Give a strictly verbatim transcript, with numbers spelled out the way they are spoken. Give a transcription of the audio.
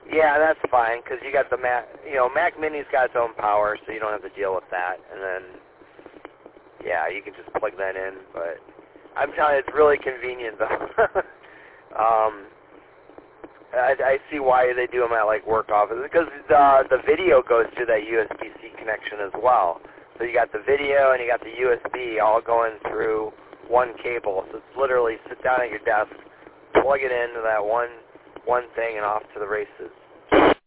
Yeah, that's fine, because you got the Mac, you know, Mac Mini's got its own power, so you don't have to deal with that. And then, yeah, you can just plug that in. But I'm telling you, it's really convenient, though. um, I, I see why they do them at, like, work offices, because the, the video goes through that U S B C connection as well. So you got the video and you got the U S B all going through one cable. So it's literally sit down at your desk, plug it into that one one thing, and off to the races.